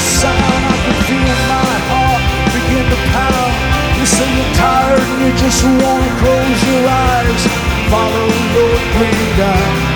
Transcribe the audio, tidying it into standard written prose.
sound, I can feel my heart begin to pound. You say you're tired and you just wanna close your eyes. Follow your dream down.